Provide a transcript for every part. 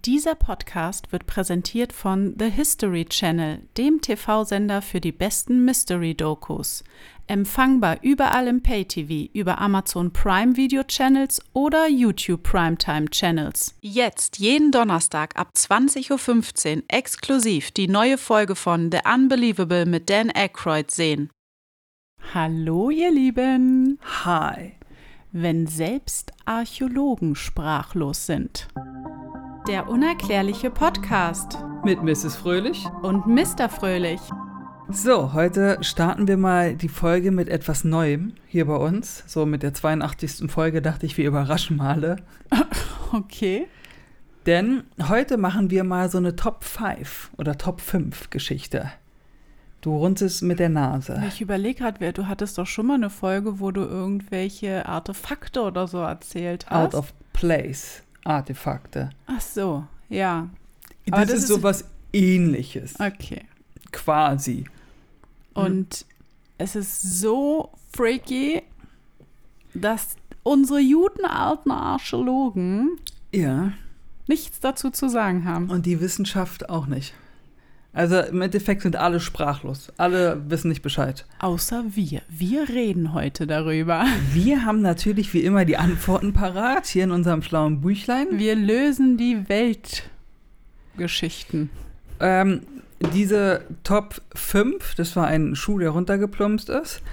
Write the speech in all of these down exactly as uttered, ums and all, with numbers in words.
Dieser Podcast wird präsentiert von The History Channel, dem T V-Sender für die besten Mystery-Dokus. Empfangbar überall im Pay-T V, über Amazon Prime Video Channels oder YouTube Primetime Channels. Jetzt jeden Donnerstag ab zwanzig Uhr fünfzehn exklusiv die neue Folge von The Unbelievable mit Dan Aykroyd sehen. Hallo ihr Lieben! Hi! Wenn selbst Archäologen sprachlos sind. Der unerklärliche Podcast Mit Misses Fröhlich und Mister Fröhlich. So, heute starten wir mal die Folge mit etwas Neuem hier bei uns. So mit der zweiundachtzigsten Folge dachte ich, wir überraschen mal alle. Okay. Denn heute machen wir mal so eine Top fünf oder Top fünf Geschichte. Du runzelst mit der Nase. Ich überlege gerade, du hattest doch schon mal eine Folge, wo du irgendwelche Artefakte oder so erzählt hast. Out of place Artefakte. Ach so, ja. Das, Aber das ist ist sowas Ähnliches. Okay. Quasi. Und hm. es ist so freaky, dass unsere guten alten Archäologen ja. nichts dazu zu sagen haben. Und die Wissenschaft auch nicht. Also im Endeffekt sind alle sprachlos. Alle wissen nicht Bescheid. Außer wir. Wir reden heute darüber. Wir haben natürlich wie immer die Antworten parat hier in unserem schlauen Büchlein. Wir lösen die Weltgeschichten. Ähm, diese Top fünf, das war ein Schuh, der runtergeplumpst ist.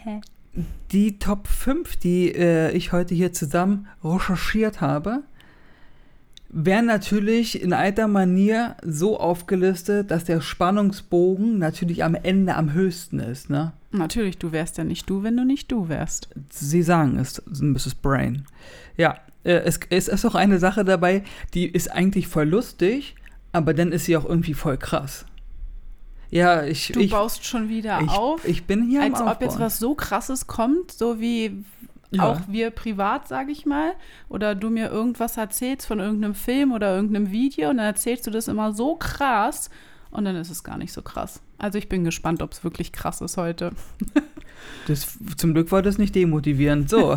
Die Top fünf, die äh, ich heute hier zusammen recherchiert habe, wären natürlich in alter Manier so aufgelistet, dass der Spannungsbogen natürlich am Ende am höchsten ist, ne? Natürlich, du wärst ja nicht du, wenn du nicht du wärst. Sie sagen es, Misses Brain. Ja, äh, es, es ist auch eine Sache dabei, die ist eigentlich voll lustig, aber dann ist sie auch irgendwie voll krass. Ja, ich... Du ich, baust schon wieder ich, auf, ich bin hier am als ob Aufbauen. jetzt was so Krasses kommt, so wie... Ja. Auch wir privat, sage ich mal, oder du mir irgendwas erzählst von irgendeinem Film oder irgendeinem Video und dann erzählst du das immer so krass und dann ist es gar nicht so krass. Also ich bin gespannt, ob es wirklich krass ist heute. Das, zum Glück war das nicht demotivierend. So.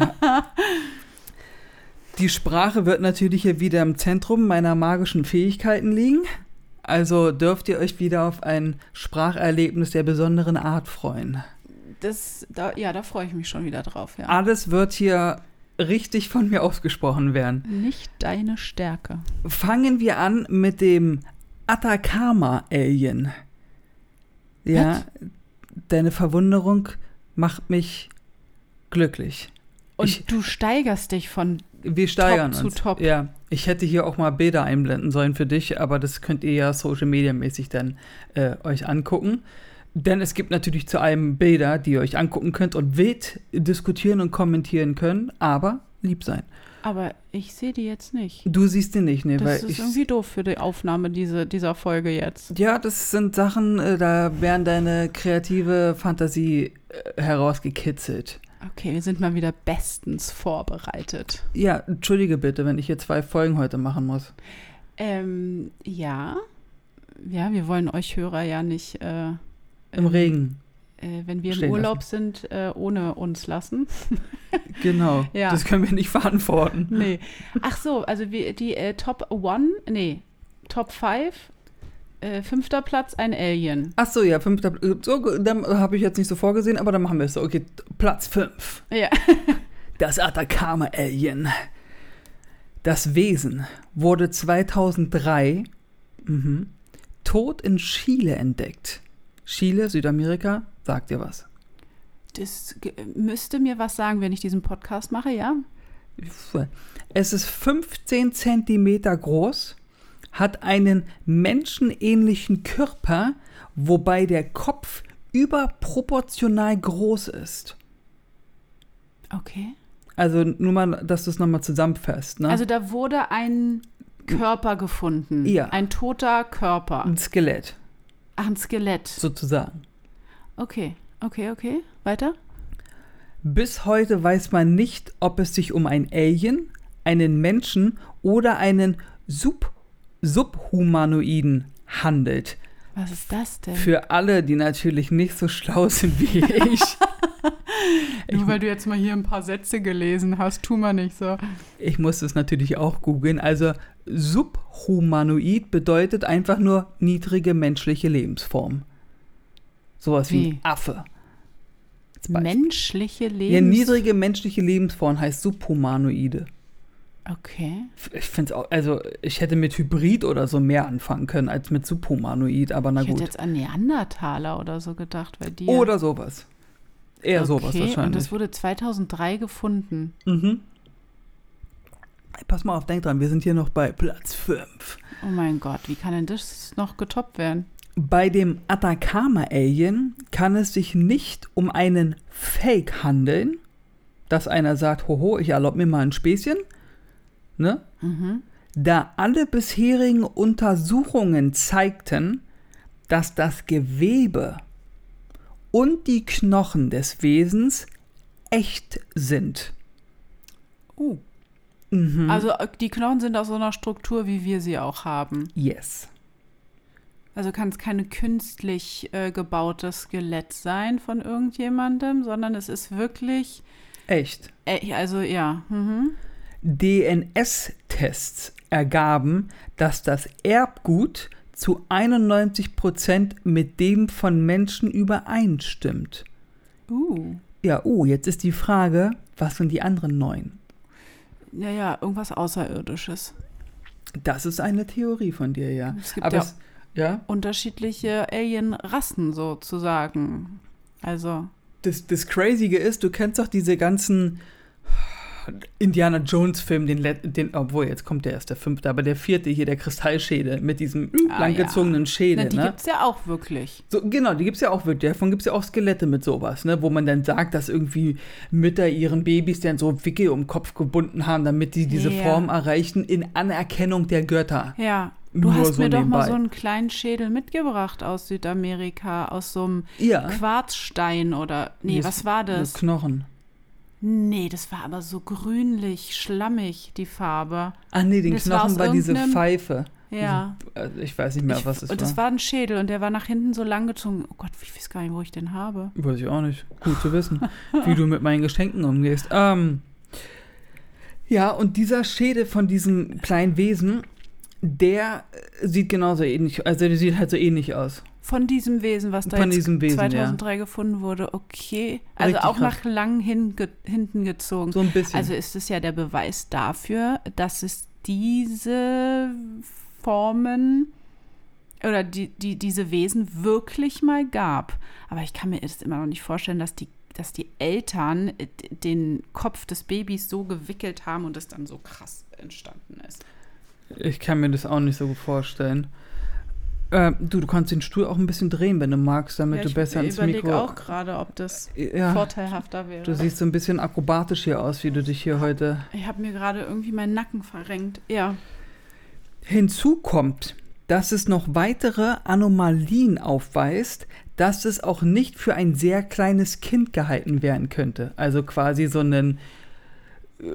Die Sprache wird natürlich hier wieder im Zentrum meiner magischen Fähigkeiten liegen. Also dürft ihr euch wieder auf ein Spracherlebnis der besonderen Art freuen. Das, da, ja, da freue ich mich schon wieder drauf, ja. Alles wird hier richtig von mir ausgesprochen werden. Nicht deine Stärke. Fangen wir an mit dem Atacama-Alien. Ja, Was? Deine Verwunderung macht mich glücklich. Und ich, du steigerst dich von wir steigern Top uns. zu Top. Ja, ich hätte hier auch mal Bilder einblenden sollen für dich, aber das könnt ihr ja Social-Media-mäßig dann äh, euch angucken. Denn es gibt natürlich zu allem Bilder, die ihr euch angucken könnt und wild diskutieren und kommentieren können, aber lieb sein. Aber ich sehe die jetzt nicht. Du siehst die nicht, ne? Das weil ist ich, irgendwie doof für die Aufnahme diese, dieser Folge jetzt. Ja, das sind Sachen, äh, da werden deine kreative Fantasie äh, herausgekitzelt. Okay, wir sind mal wieder bestens vorbereitet. Ja, entschuldige bitte, wenn ich hier zwei Folgen heute machen muss. Ähm, ja. Ja, wir wollen euch Hörer ja nicht äh, Im Regen. Äh, wenn wir im Stehen Urlaub lassen. sind, äh, ohne uns lassen. Genau, Ja. Das können wir nicht verantworten. Nee. Ach so, also wir, die äh, Top One, nee, Top Five, äh, fünfter Platz, ein Alien. Ach so, ja, fünfter, so, dann habe ich jetzt nicht so vorgesehen, aber dann machen wir es so. Okay, Platz fünf. Ja. Das Atacama-Alien. Das Wesen wurde zweitausenddrei mhm, tot in Chile entdeckt. Chile, Südamerika, sagt dir was? Das ge- müsste mir was sagen, wenn ich diesen Podcast mache, ja? Es ist fünfzehn Zentimeter groß, hat einen menschenähnlichen Körper, wobei der Kopf überproportional groß ist. Okay. Also nur mal, dass du es nochmal zusammenfasst. Ne? Also da wurde ein Körper gefunden. Ja. Ein toter Körper. Ein Skelett, Ach, ein Skelett. sozusagen. Okay, okay, okay. Weiter? Bis heute weiß man nicht, ob es sich um ein Alien, einen Menschen oder einen Sub- Subhumanoiden handelt. Was ist das denn? Für alle, die natürlich nicht so schlau sind wie ich, Nur weil du jetzt mal hier ein paar Sätze gelesen hast, tu mal nicht so. Ich musste es natürlich auch googeln. Also subhumanoid bedeutet einfach nur niedrige menschliche Lebensform. Sowas wie, wie ein Affe. Menschliche Lebensform? Ja, niedrige menschliche Lebensform heißt subhumanoide. Okay. Ich finde es auch, also ich hätte mit Hybrid oder so mehr anfangen können als mit subhumanoid, aber na ich gut. Ich hätte jetzt an Neandertaler oder so gedacht bei dir. Oder sowas. Eher okay, sowas wahrscheinlich. Und das wurde zweitausenddrei gefunden. Mhm. Hey, pass mal auf, denk dran, wir sind hier noch bei Platz fünf. Oh mein Gott, wie kann denn das noch getoppt werden? Bei dem Atacama-Alien kann es sich nicht um einen Fake handeln, dass einer sagt, hoho, ich erlaube mir mal ein Späßchen, ne? Mhm. Da alle bisherigen Untersuchungen zeigten, dass das Gewebe und die Knochen des Wesens echt sind. Uh. Mhm. Also die Knochen sind aus so einer Struktur, wie wir sie auch haben. Yes. Also kann es keine künstlich äh, gebaute Skelett sein von irgendjemandem, sondern es ist wirklich echt. Äh, also ja. Mhm. D N S-Tests ergaben, dass das Erbgut zu einundneunzig Prozent mit dem von Menschen übereinstimmt. Uh. Ja, uh, jetzt ist die Frage, was sind die anderen neun? Ja, ja, irgendwas Außerirdisches. Das ist eine Theorie von dir, ja. Es gibt Aber ja, es, ja unterschiedliche Alien-Rassen sozusagen. Also. Das, das Crazige ist, du kennst doch diese ganzen Indiana Jones-Film, den, den, obwohl jetzt kommt der erst der fünfte, aber der vierte hier, der Kristallschädel mit diesem ah, langgezogenen ja. Schädel. Na, die ne? gibt's ja auch wirklich. So, genau, die gibt's ja auch wirklich. Davon gibt's ja auch Skelette mit sowas, ne? Wo man dann sagt, dass irgendwie Mütter ihren Babys dann so Wickel um den Kopf gebunden haben, damit die diese ja. Form erreichen in Anerkennung der Götter. Ja, du Nur hast so mir doch nebenbei. mal so einen kleinen Schädel mitgebracht aus Südamerika, aus so einem ja. Quarzstein oder, nee, das, was war das? Knochen. Nee, das war aber so grünlich, schlammig, die Farbe. Ah nee, den das Knochen war, war diese Pfeife. Ja. Diese, also ich weiß nicht mehr, ich, was es war. Und das war ein Schädel und der war nach hinten so lang gezogen. Oh Gott, ich weiß gar nicht, wo ich den habe. Weiß ich auch nicht. Gut zu wissen, wie du mit meinen Geschenken umgehst. Ähm, ja, und dieser Schädel von diesem kleinen Wesen, der sieht genauso ähnlich, also der sieht halt so ähnlich aus. Von diesem Wesen, was da Von jetzt diesem Wesen, zweitausenddrei ja. gefunden wurde, okay. Also Richtig auch krass. nach lang hin, ge, hinten gezogen. So ein bisschen. Also ist es ja der Beweis dafür, dass es diese Formen oder die, die, diese Wesen wirklich mal gab. Aber ich kann mir das immer noch nicht vorstellen, dass die, dass die Eltern den Kopf des Babys so gewickelt haben und es dann so krass entstanden ist. Ich kann mir das auch nicht so gut vorstellen. Äh, du, du kannst den Stuhl auch ein bisschen drehen, wenn du magst, damit ja, du besser ins Mikro... Ich überlege auch gerade, ob das ja, vorteilhafter wäre. Du siehst so ein bisschen akrobatisch hier aus, wie du dich hier heute... Ich habe mir gerade irgendwie meinen Nacken verrenkt. Ja. Hinzu kommt, dass es noch weitere Anomalien aufweist, dass es auch nicht für ein sehr kleines Kind gehalten werden könnte. Also quasi so einen... Äh,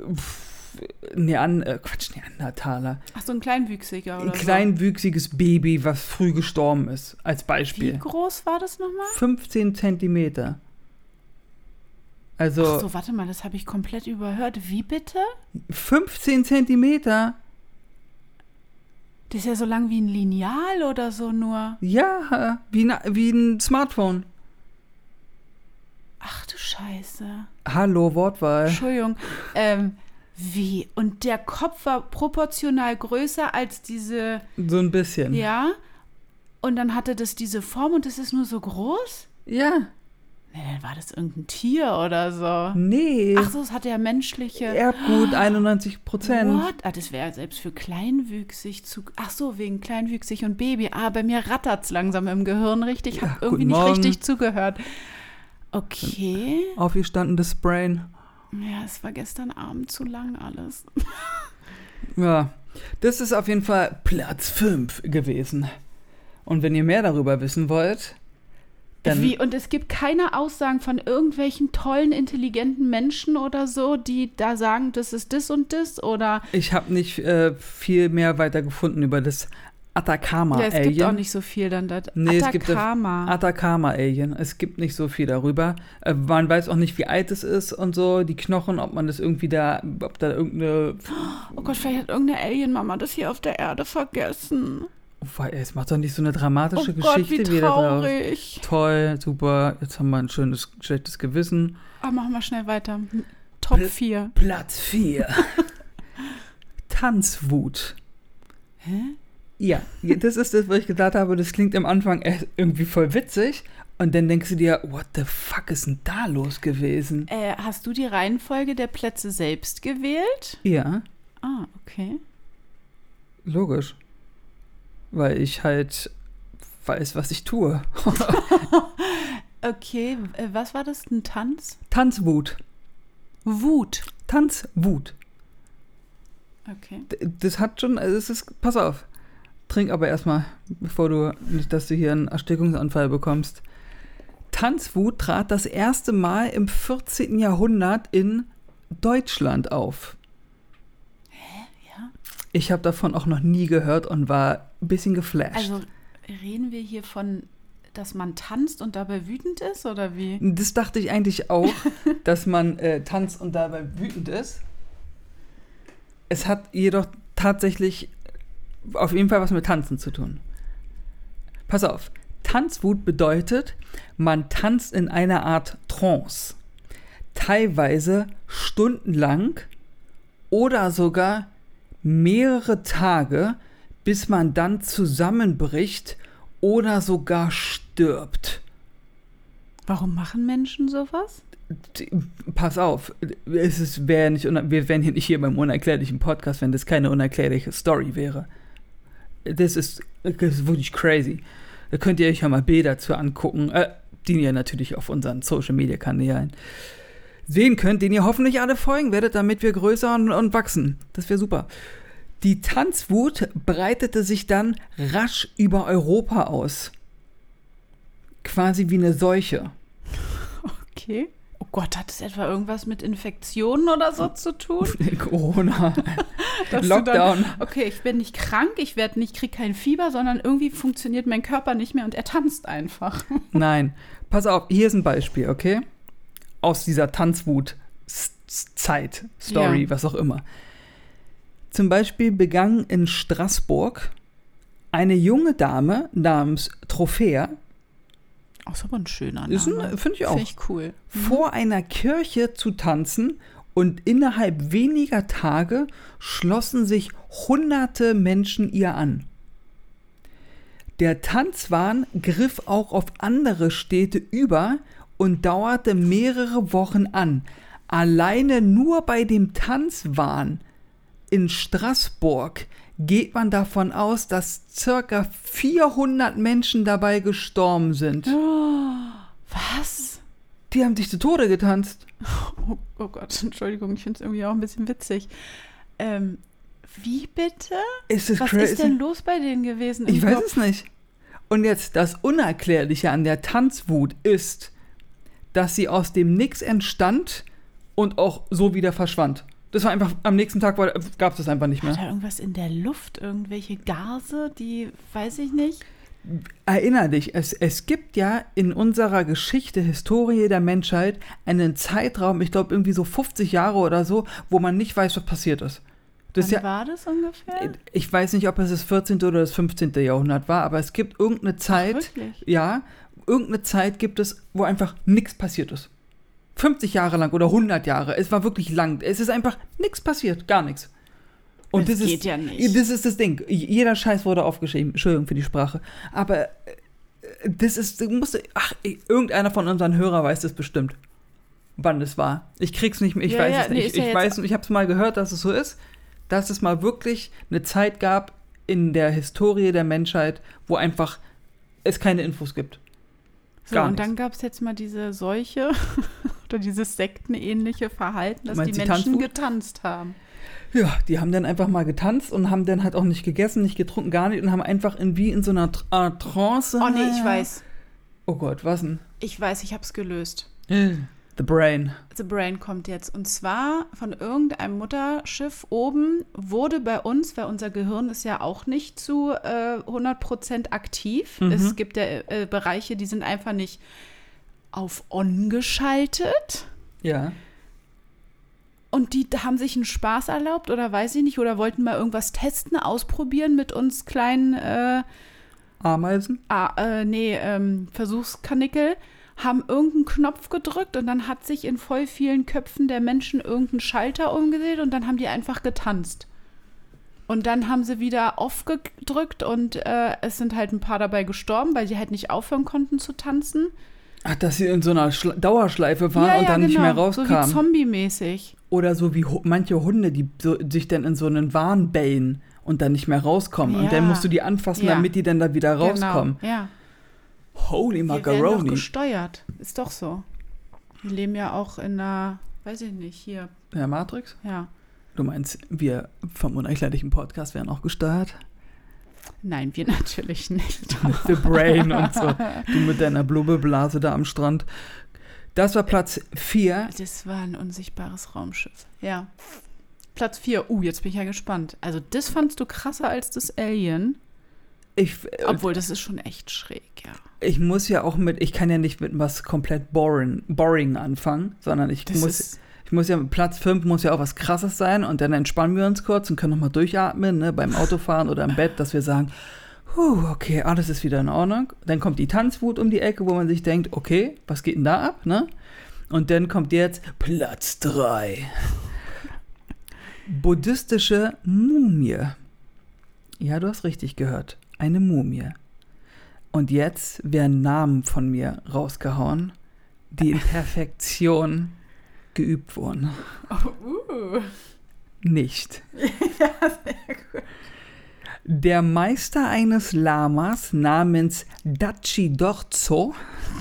Nean äh, Quatsch, Neandertaler. Ach, so ein kleinwüchsiger oder Ein kleinwüchsiges so. Baby, was früh gestorben ist, als Beispiel. Wie groß war das nochmal? fünfzehn Zentimeter. Also. Ach so, warte mal, das habe ich komplett überhört. Wie bitte? fünfzehn Zentimeter? Das ist ja so lang wie ein Lineal oder so nur. Ja, wie, wie ein Smartphone. Ach du Scheiße. Hallo, Wortwahl. Entschuldigung. Ähm, wie? Und der Kopf war proportional größer als diese... So ein bisschen. Ja. Und dann hatte das diese Form und das ist nur so groß? Ja. Nee, dann war das irgendein Tier oder so. Nee. Ach so, es hatte ja menschliche... Erbgut, einundneunzig Prozent. What? Ah, das wäre selbst für kleinwüchsig zu... Ach so, wegen kleinwüchsig und Baby. Ah, bei mir rattert's langsam im Gehirn richtig. Ich habe ja, irgendwie nicht Morgen. richtig zugehört. Okay. Aufgestandenes Brain. Ja, es war gestern Abend zu lang alles. Ja, das ist auf jeden Fall Platz fünf gewesen. Und wenn ihr mehr darüber wissen wollt, dann... Wie? Und es gibt keine Aussagen von irgendwelchen tollen, intelligenten Menschen oder so, die da sagen, das ist das und das, oder... Ich habe nicht äh, viel mehr weiter gefunden über das Atacama-Alien. Ja, es gibt auch nicht so viel dann da. Nee, Atacama. Es gibt Atacama-Alien. Es gibt nicht so viel darüber. Äh, man weiß auch nicht, wie alt es ist und so. Die Knochen, ob man das irgendwie da, ob da irgendeine... Oh Gott, vielleicht hat irgendeine Alien-Mama das hier auf der Erde vergessen. Oh, es macht doch nicht so eine dramatische oh Geschichte Gott, wie wieder draus. traurig. Toll, super. Jetzt haben wir ein schönes, schlechtes Gewissen. Aber machen wir schnell weiter. Top vier. Platz vier. Tanzwut. Hä? Ja, das ist das, was ich gedacht habe. Das klingt am Anfang irgendwie voll witzig. Und dann denkst du dir, what the fuck ist denn da los gewesen? Äh, hast du die Reihenfolge der Plätze selbst gewählt? Ja. Ah, okay. Logisch. Weil ich halt weiß, was ich tue. Okay, äh, was war das? Ein Tanz? Tanzwut. Wut. Tanzwut. Okay. D- Das hat schon, also es ist, pass auf. Trink aber erstmal, bevor du, nicht, dass du hier einen Erstickungsanfall bekommst. Tanzwut trat das erste Mal im vierzehnten Jahrhundert in Deutschland auf. Hä? Ja? Ich habe davon auch noch nie gehört und war ein bisschen geflasht. Also reden wir hier von, dass man tanzt und dabei wütend ist, oder wie? Das dachte ich eigentlich auch, dass man äh, tanzt und dabei wütend ist. Es hat jedoch tatsächlich auf jeden Fall was mit Tanzen zu tun. Pass auf, Tanzwut bedeutet, man tanzt in einer Art Trance. Teilweise stundenlang oder sogar mehrere Tage, bis man dann zusammenbricht oder sogar stirbt. Warum machen Menschen sowas? Pass auf, es ist, wär nicht, wir wären hier nicht hier beim unerklärlichen Podcast, wenn das keine unerklärliche Story wäre. Das ist, das ist wirklich crazy. Da könnt ihr euch ja mal Bilder dazu angucken, äh, die ihr natürlich auf unseren Social-Media-Kanälen sehen könnt, denen ihr hoffentlich alle folgen werdet, damit wir größer und, und wachsen. Das wäre super. Die Tanzwut breitete sich dann rasch über Europa aus. Quasi wie eine Seuche. Okay. Oh Gott, hat es etwa irgendwas mit Infektionen oder so zu tun? Corona. Dass Lockdown. Du dann, okay, ich bin nicht krank, ich werde nicht, krieg kein Fieber, sondern irgendwie funktioniert mein Körper nicht mehr und er tanzt einfach. Nein. Pass auf, hier ist ein Beispiel, okay? Aus dieser Tanzwut-Zeit, Story, Ja. was auch immer. Zum Beispiel begann in Straßburg eine junge Dame namens Trophäa, Oh, ist aber ein schöner Name. ist ein- finde ich auch, Finde ich cool. vor einer Kirche zu tanzen und innerhalb weniger Tage schlossen sich hunderte Menschen ihr an. Der Tanzwahn griff auch auf andere Städte über und dauerte mehrere Wochen an. Alleine nur bei dem Tanzwahn in Straßburg geht man davon aus, dass circa vierhundert Menschen dabei gestorben sind. Was? Die haben sich zu Tode getanzt. Oh, oh Gott, Entschuldigung, ich finde es irgendwie auch ein bisschen witzig. Ähm, wie bitte? Ist es Was crazy? ist denn los bei denen gewesen? im Ich weiß Kopf? es nicht. Und jetzt das Unerklärliche an der Tanzwut ist, dass sie aus dem Nix entstand und auch so wieder verschwand. Das war einfach, am nächsten Tag gab es das einfach nicht War mehr. da irgendwas in der Luft? Irgendwelche Gase, die, weiß ich nicht. Erinner dich, es, es gibt ja in unserer Geschichte, Historie der Menschheit, einen Zeitraum, ich glaube irgendwie so fünfzig Jahre oder so, wo man nicht weiß, was passiert ist. Das ist Wann ja, war das ungefähr? ich weiß nicht, ob es das vierzehnte oder das fünfzehnte Jahrhundert war, aber es gibt irgendeine Zeit, wirklich? ja, irgendeine Zeit gibt es, wo einfach nichts passiert ist. fünfzig Jahre lang oder hundert Jahre, es war wirklich lang. Es ist einfach nichts passiert, gar nichts. Und Das das geht ist, ja nicht. Das ist das Ding. Jeder Scheiß wurde aufgeschrieben. Entschuldigung für die Sprache. Aber äh, das ist, du musst, ach, irgendeiner von unseren Hörern weiß das bestimmt, wann das war. Ich krieg's nicht mehr, ich Ja, weiß ja, es nee, nicht. ist Ich, ja ich jetzt- weiß, ich hab's mal gehört, dass es so ist, dass es mal wirklich eine Zeit gab in der Historie der Menschheit, wo einfach es keine Infos gibt. So, Gar und nichts. dann gab es jetzt mal diese Seuche oder dieses sektenähnliche Verhalten, dass Meinst die du Menschen Tanzwut? getanzt haben. Ja, die haben dann einfach mal getanzt und haben dann halt auch nicht gegessen, nicht getrunken, gar nicht und haben einfach in, wie in so einer Tr- Art Trance. Oh nee, ich weiß. Oh Gott, was denn? Ich weiß, ich hab's gelöst. Äh, The Brain. The Brain kommt jetzt. Und zwar von irgendeinem Mutterschiff oben wurde bei uns, weil unser Gehirn ist ja auch nicht zu äh, hundert Prozent aktiv. Mhm. Es gibt ja äh, Bereiche, die sind einfach nicht auf On geschaltet. Ja. Und die haben sich einen Spaß erlaubt oder weiß ich nicht, oder wollten mal irgendwas testen, ausprobieren mit uns kleinen äh, Ameisen? Ah, äh, nee, ähm, Versuchskanickel. Haben irgendeinen Knopf gedrückt und dann hat sich in voll vielen Köpfen der Menschen irgendein Schalter umgedreht und dann haben die einfach getanzt. Und dann haben sie wieder off gedrückt und äh, es sind halt ein paar dabei gestorben, weil sie halt nicht aufhören konnten zu tanzen. Ach, dass sie in so einer Schla- Dauerschleife waren ja, und ja, dann genau. nicht mehr rauskamen. So wie Zombie-mäßig. Oder so wie ho- manche Hunde, die so, sich dann in so einen Wahn bellen und dann nicht mehr rauskommen. Ja. Und dann musst du die anfassen, ja. damit die dann da wieder rauskommen. Genau, ja. Holy Wir werden doch Macaroni. gesteuert. Ist doch so. Wir leben ja auch in einer, weiß ich nicht, hier. Ja, Matrix? Ja. Du meinst, wir vom unerklärlichen Podcast werden auch gesteuert? Nein, wir natürlich nicht. The Brain und so. Du mit deiner Blubbeblase da am Strand. Das war Platz vier. Das war ein unsichtbares Raumschiff. Ja. Platz vier. Uh, jetzt bin ich ja gespannt. Also das fandst du krasser als das Alien? Ich, Obwohl, das ist schon echt schräg, ja. Ich muss ja auch mit, ich kann ja nicht mit was komplett boring, boring anfangen, sondern ich Das muss, ist- ich muss ja, Platz fünf muss ja auch was Krasses sein und dann entspannen wir uns kurz und können nochmal durchatmen, ne, beim Autofahren oder im Bett, dass wir sagen, huh, okay, alles ist wieder in Ordnung. Dann kommt die Tanzwut um die Ecke, wo man sich denkt, okay, was geht denn da ab, ne? Und dann kommt jetzt Platz drei. Buddhistische Mumie. Ja, du hast richtig gehört. Eine Mumie. Und jetzt werden Namen von mir rausgehauen, die in Perfektion geübt wurden. Oh, uh. Nicht. Ja, sehr gut. Der Meister eines Lamas namens Dachi Dorzo,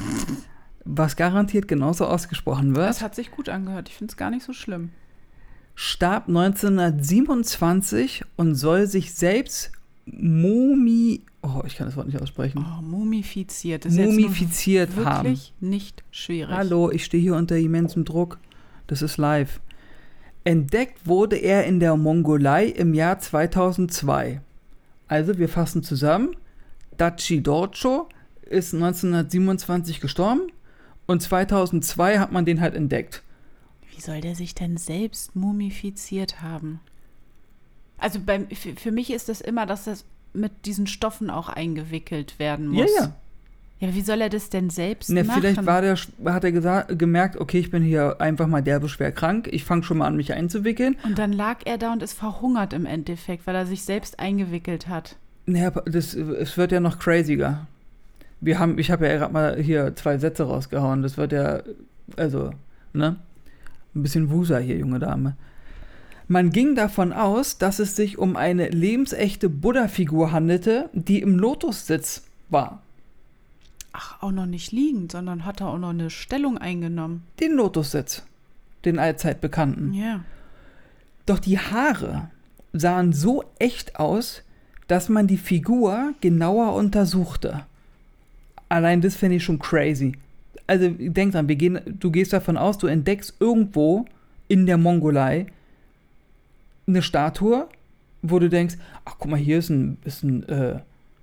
was garantiert genauso ausgesprochen wird, Das hat sich gut angehört. Ich finde es gar nicht so schlimm. starb neunzehnhundertsiebenundzwanzig und soll sich selbst Mumi... Oh, ich kann das Wort nicht aussprechen. Oh, mumifiziert. Das ist jetzt Mumifiziert nur haben. wirklich nicht schwierig. Hallo, ich stehe hier unter immensem Druck. Das ist live. Entdeckt wurde er in der Mongolei im Jahr zweitausendzwei. Also, wir fassen zusammen. Dachi Dorcho ist neunzehnhundertsiebenundzwanzig gestorben und zweitausendzwei hat man den halt entdeckt. Wie soll der sich denn selbst mumifiziert haben? Also beim, für, für mich ist das immer, dass das mit diesen Stoffen auch eingewickelt werden muss. Ja, ja. Ja, wie soll er das denn selbst Ne, machen? vielleicht war der, hat er gesagt, gemerkt, okay, ich bin hier einfach mal derbe schwer krank. Ich fange schon mal an, mich einzuwickeln. Und dann lag er da und ist verhungert im Endeffekt, weil er sich selbst eingewickelt hat. Naja, das, es wird ja noch craziger. Wir haben, ich habe ja gerade mal hier zwei Sätze rausgehauen. Das wird ja, also, ne? Ein bisschen Wusa hier, junge Dame. Man ging davon aus, dass es sich um eine lebensechte Buddha-Figur handelte, die im Lotussitz war. Ach, auch noch nicht liegend, sondern hat er auch noch eine Stellung eingenommen. Den Lotussitz, den allzeit bekannten. Ja. Doch die Haare sahen so echt aus, dass man die Figur genauer untersuchte. Allein das finde ich schon crazy. Also denk dran, wir gehen, du gehst davon aus, du entdeckst irgendwo in der Mongolei eine Statue, wo du denkst, ach guck mal, hier ist ein, ist ein, äh,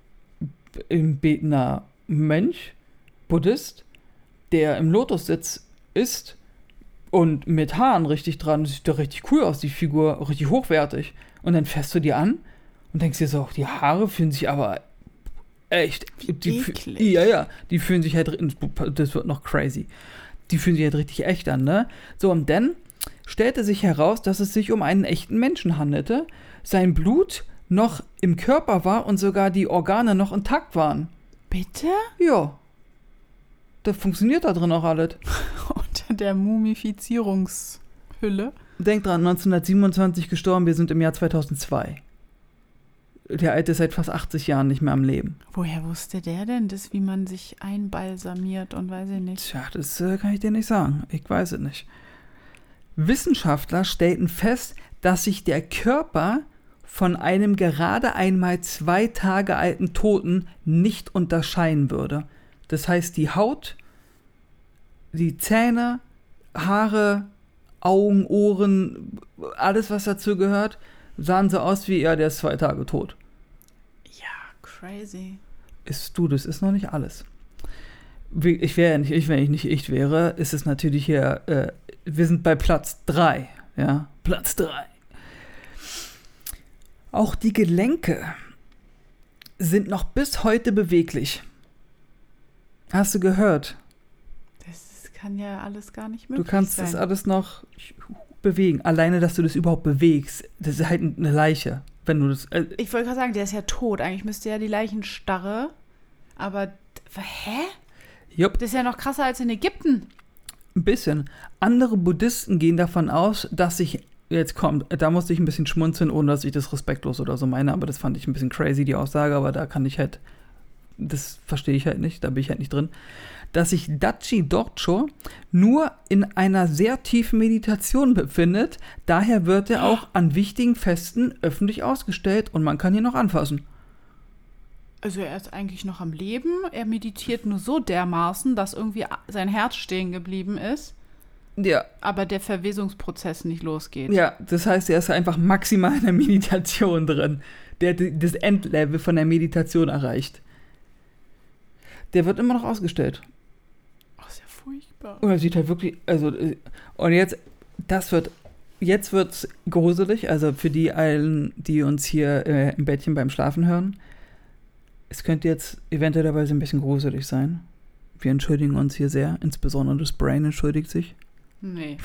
ein betender Mönch, Buddhist, der im Lotussitz ist und mit Haaren richtig dran, das sieht doch richtig cool aus, die Figur, richtig hochwertig. Und dann fährst du die an und denkst dir so, die Haare fühlen sich aber echt, die, eklig. ja, ja, die fühlen sich halt, das wird noch crazy, die fühlen sich halt richtig echt an, ne? So, und dann stellte sich heraus, dass es sich um einen echten Menschen handelte, sein Blut noch im Körper war und sogar die Organe noch intakt waren. Bitte? Ja. Das funktioniert da drin auch alles. Unter der Mumifizierungshülle. Denk dran, neunzehnhundertsiebenundzwanzig gestorben, wir sind im Jahr zweitausendzwei. Der Alte ist seit fast achtzig Jahren nicht mehr am Leben. Woher wusste der denn das, wie man sich einbalsamiert und weiß ich nicht? Tja, das äh, kann ich dir nicht sagen. Ich weiß es nicht. Wissenschaftler stellten fest, dass sich der Körper von einem gerade einmal zwei Tage alten Toten nicht unterscheiden würde. Das heißt, die Haut, die Zähne, Haare, Augen, Ohren, alles, was dazu gehört, sahen so aus wie, ja, der ist zwei Tage tot. Ja, crazy. Ist du, das ist noch nicht alles. Ich wäre ja nicht ich, wenn ich nicht ich wäre, ist es natürlich hier, äh, wir sind bei Platz drei, ja, Platz drei. Auch die Gelenke sind noch bis heute beweglich. Hast du gehört? Das kann ja alles gar nicht möglich sein. Du kannst sein. Das alles noch bewegen. Alleine, dass du das überhaupt bewegst, das ist halt eine Leiche. Wenn du das, äh ich wollte gerade sagen, der ist ja tot. Eigentlich müsste ja die Leichenstarre. Aber, hä? Jupp. Das ist ja noch krasser als in Ägypten. Ein bisschen. Andere Buddhisten gehen davon aus, dass sich, jetzt kommt, da musste ich ein bisschen schmunzeln, ohne dass ich das respektlos oder so meine, aber das fand ich ein bisschen crazy, die Aussage, aber da kann ich halt, das verstehe ich halt nicht, da bin ich halt nicht drin, dass sich Dachi Dorcho nur in einer sehr tiefen Meditation befindet, daher wird er auch an wichtigen Festen öffentlich ausgestellt und man kann ihn noch anfassen. Also er ist eigentlich noch am Leben, er meditiert nur so dermaßen, dass irgendwie sein Herz stehen geblieben ist, ja, aber der Verwesungsprozess nicht losgeht. Ja, das heißt, er ist einfach maximal in der Meditation drin, der hat das Endlevel von der Meditation erreicht. Der wird immer noch ausgestellt. Ach, ist ja furchtbar. Und er sieht halt wirklich, also, und jetzt, das wird, jetzt wird's gruselig, also für die allen, die uns hier äh, im Bettchen beim Schlafen hören, es könnte jetzt eventuell ein bisschen gruselig sein. Wir entschuldigen uns hier sehr, insbesondere das Brain entschuldigt sich. Nee.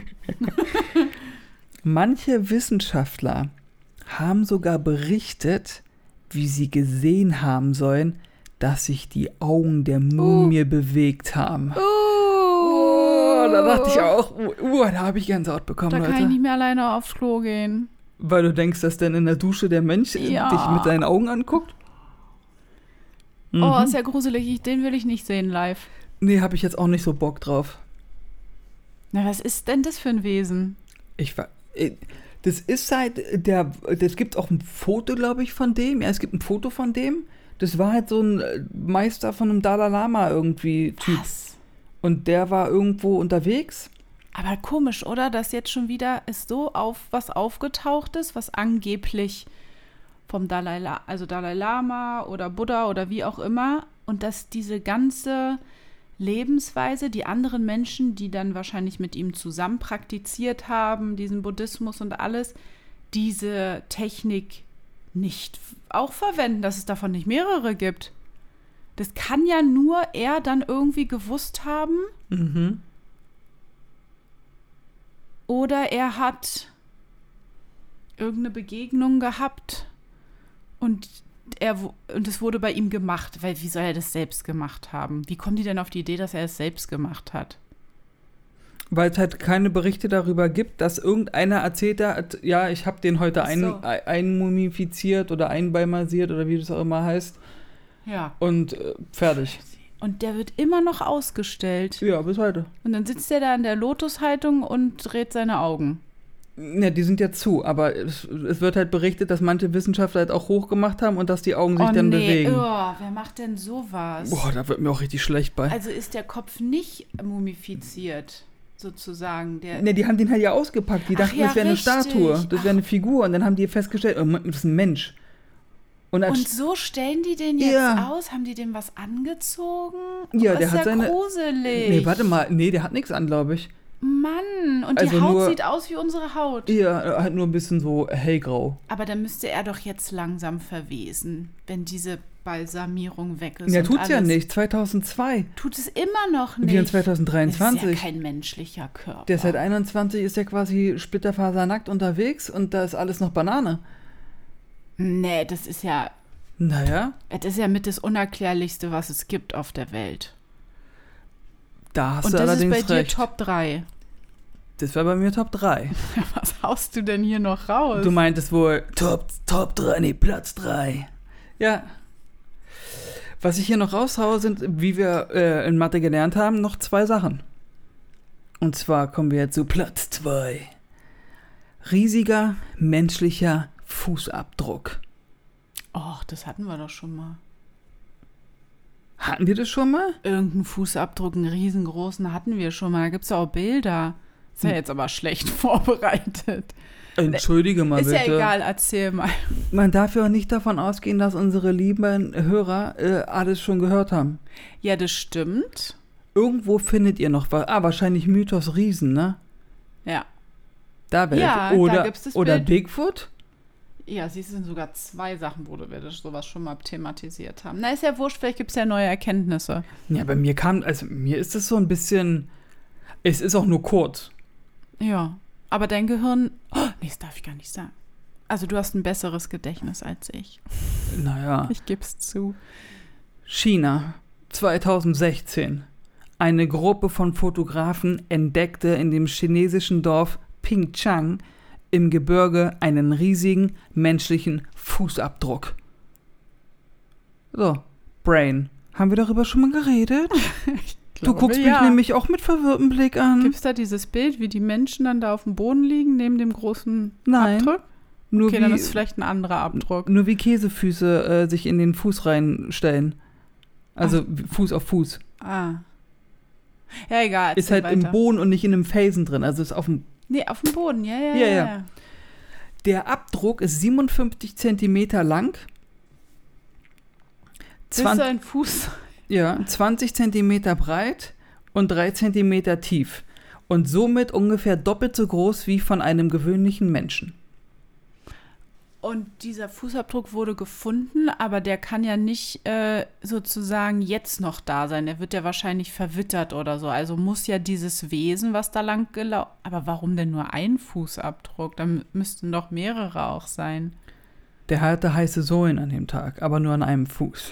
Manche Wissenschaftler haben sogar berichtet, wie sie gesehen haben sollen, dass sich die Augen der Mumie uh. bewegt haben. Uh. Oh, da dachte ich auch, uh, da habe ich Gänsehaut bekommen, da Leute. kann ich nicht mehr alleine aufs Klo gehen. Weil du denkst, dass dann in der Dusche der Mensch ja. dich mit seinen Augen anguckt? Mhm. Oh, ist ja gruselig. Ich, den will ich nicht sehen live. Nee, habe ich jetzt auch nicht so Bock drauf. Na, was ist denn das für ein Wesen? Ich war... Das ist halt der... Es gibt auch ein Foto, glaube ich, von dem. Ja, es gibt ein Foto von dem. Das war halt so ein Meister von einem Dalai Lama irgendwie Typ. Was? Und der war irgendwo unterwegs. Aber komisch, oder? Dass jetzt schon wieder ist so auf was aufgetaucht ist, was angeblich vom Dalai Lama, also Dalai Lama oder Buddha oder wie auch immer, und dass diese ganze Lebensweise, die anderen Menschen, die dann wahrscheinlich mit ihm zusammen praktiziert haben, diesen Buddhismus und alles, diese Technik nicht auch verwenden, dass es davon nicht mehrere gibt. Das kann ja nur er dann irgendwie gewusst haben. Mhm. Oder er hat irgendeine Begegnung gehabt und er und es wurde bei ihm gemacht, weil wie soll er das selbst gemacht haben? Wie kommen die denn auf die Idee, dass er es selbst gemacht hat? Weil es halt keine Berichte darüber gibt, dass irgendeiner erzählt hat, ja, ich habe den heute ein, so. einmumifiziert oder einbalmasiert oder wie das auch immer heißt. Ja. Und äh, fertig. Und der wird immer noch ausgestellt. Ja, bis heute. Und dann sitzt der da in der Lotushaltung und dreht seine Augen. Ja, die sind ja zu, aber es, es wird halt berichtet, dass manche Wissenschaftler halt auch hochgemacht haben und dass die Augen sich oh, dann nee. bewegen. Oh, wer macht denn sowas? Boah, da wird mir auch richtig schlecht bei. Also ist der Kopf nicht mumifiziert, sozusagen. Der ne, die haben den halt ja ausgepackt. Die Ach dachten, ja, das wäre eine richtig. Statue, das wäre eine Figur. Und dann haben die festgestellt, oh, das ist ein Mensch. Und, Und so stellen die den jetzt ja. aus? Haben die dem was angezogen? Ja, oh, der ist hat ja seine. gruselig. Nee, warte mal. Nee, der hat nichts an, glaube ich. Mann, und Also die Haut nur- sieht aus wie unsere Haut. Ja, halt nur ein bisschen so hellgrau. Aber dann müsste er doch jetzt langsam verwesen, wenn diese Balsamierung weg ist. Ja, und tut's ja alles. nicht. zweitauszwei. Tut es immer noch nicht. Wir haben Das ist zweitausenddreiundzwanzig. ja kein menschlicher Körper. Der seit einundzwanzig ist ja quasi splitterfasernackt unterwegs und da ist alles noch Banane. Nee, das ist ja, Naja, das ist ja mit das Unerklärlichste, was es gibt auf der Welt. da hast Und du das ist allerdings bei dir recht. Top drei. Das war bei mir Top drei. Was haust du denn hier noch raus? Du meintest wohl Top, Top drei, nee, Platz drei. Ja. Was ich hier noch raushaue, sind, wie wir äh, in Mathe gelernt haben, noch zwei Sachen. Und zwar kommen wir jetzt zu Platz zwei. Riesiger menschlicher Fußabdruck. Och, das hatten wir doch schon mal. Hatten wir das schon mal? Irgendeinen Fußabdruck, einen riesengroßen hatten wir schon mal. Da gibt es ja auch Bilder. Ist ja jetzt aber schlecht vorbereitet. Entschuldige mal Ist bitte. ja egal, erzähl mal. Man darf ja auch nicht davon ausgehen, dass unsere lieben Hörer äh, alles schon gehört haben. Ja, das stimmt. Irgendwo findet ihr noch was. Ah, wahrscheinlich Mythos Riesen, ne? Ja. Da wäre Ja, oder, da gibt's das oder Bild. Bigfoot? Ja, sie sind sogar zwei Sachen, wo wir das sowas schon mal thematisiert haben. Na, ist ja wurscht, vielleicht gibt es ja neue Erkenntnisse. Ja, bei mir kam, also mir ist es so ein bisschen, es ist auch nur kurz. Ja, aber dein Gehirn, oh, nee, das darf ich gar nicht sagen. Also du hast ein besseres Gedächtnis als ich. Naja. Ich geb's zu. China, zweitausendsechzehn. Eine Gruppe von Fotografen entdeckte in dem chinesischen Dorf Pingchang im Gebirge einen riesigen menschlichen Fußabdruck. So, Brain. Haben wir darüber schon mal geredet? Du guckst ja. mich nämlich auch mit verwirrtem Blick an. Gibt's da dieses Bild, wie die Menschen dann da auf dem Boden liegen, neben dem großen Nein. Abdruck? Nur okay, wie, dann ist es vielleicht ein anderer Abdruck. Nur wie Käsefüße äh, sich in den Fuß reinstellen. Also Ach. Fuß auf Fuß. Ah. Ja, egal. Ist halt weiter. im Boden und nicht in einem Felsen drin. Also ist auf dem... Nee, auf dem Boden, ja, ja, ja. ja. ja. Der Abdruck ist siebenundfünfzig Zentimeter lang. Das ist ein Fuß. Ja, zwanzig Zentimeter breit und drei Zentimeter tief. Und somit ungefähr doppelt so groß wie von einem gewöhnlichen Menschen. Und dieser Fußabdruck wurde gefunden, aber der kann ja nicht äh, sozusagen jetzt noch da sein. Der wird ja wahrscheinlich verwittert oder so. Also muss ja dieses Wesen, was da lang gelaufen... Aber warum denn nur ein Fußabdruck? Da müssten doch mehrere auch sein. Der hatte heiße Sohlen an dem Tag, aber nur an einem Fuß.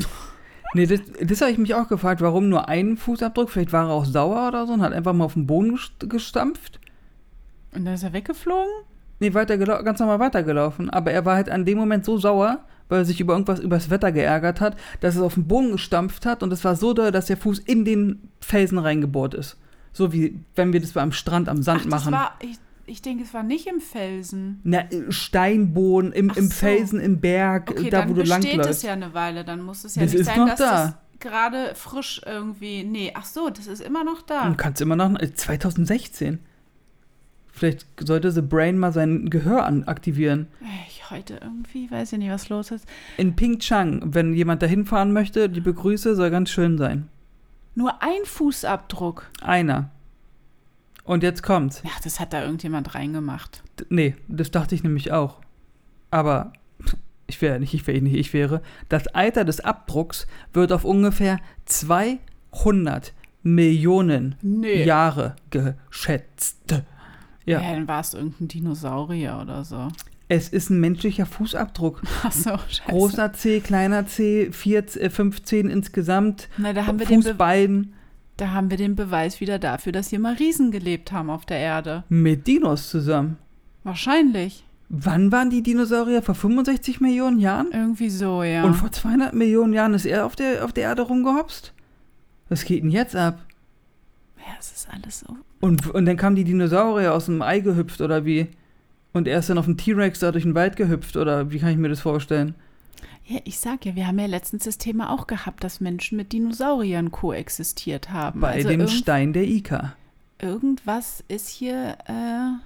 Nee, das, das habe ich mich auch gefragt, warum nur ein Fußabdruck? Vielleicht war er auch sauer oder so und hat einfach mal auf den Boden gestampft. Und dann ist er weggeflogen? Nee, weiter ganz normal weitergelaufen. Aber er war halt an dem Moment so sauer, weil er sich über irgendwas übers Wetter geärgert hat, dass er auf den Boden gestampft hat und es war so doll, dass der Fuß in den Felsen reingebohrt ist. So wie wenn wir das am Strand am Sand Ach, das machen. War, ich, ich denke, es war nicht im Felsen. Na, Steinboden, im, im so. Felsen, im Berg, okay, da wo du langläufst. Dann besteht es ja eine Weile, dann muss es ja das nicht ist sein, noch dass da. das gerade frisch irgendwie... Nee, ach so, das ist immer noch da. Du kannst immer noch... zweitausendsechzehn. Vielleicht sollte The Brain mal sein Gehör an aktivieren. Ich heute irgendwie, weiß ich nicht, was los ist. In Pingchang, wenn jemand da hinfahren möchte, liebe Grüße, soll ganz schön sein. Nur ein Fußabdruck? Einer. Und jetzt kommt's. Ja, das hat da irgendjemand reingemacht. D- nee, das dachte ich nämlich auch. Aber ich wäre nicht, ich wäre nicht, ich wäre. Das Alter des Abdrucks wird auf ungefähr zweihundert Millionen Nee. Jahre geschätzt. Ja. Ja, dann war es irgendein Dinosaurier oder so. Es ist ein menschlicher Fußabdruck. Ach so, scheiße. Großer C, kleiner C, vier, fünfzehn insgesamt. Na, da haben wir den Be- Fußbein. Da haben wir den Beweis wieder dafür, dass hier mal Riesen gelebt haben auf der Erde. Mit Dinos zusammen. Wahrscheinlich. Wann waren die Dinosaurier? Vor fünfundsechzig Millionen Jahren? Irgendwie so, ja. Und vor zweihundert Millionen Jahren ist er auf der, auf der Erde rumgehopst? Was geht denn jetzt ab? Ja, es ist alles so. Und, und dann kamen die Dinosaurier aus dem Ei gehüpft, oder wie? Und er ist dann auf dem T-Rex da durch den Wald gehüpft, oder wie kann ich mir das vorstellen? Ja, ich sag ja, wir haben ja letztens das Thema auch gehabt, dass Menschen mit Dinosauriern koexistiert haben. Bei also dem irgend- Stein der Ica. Irgendwas ist hier, äh,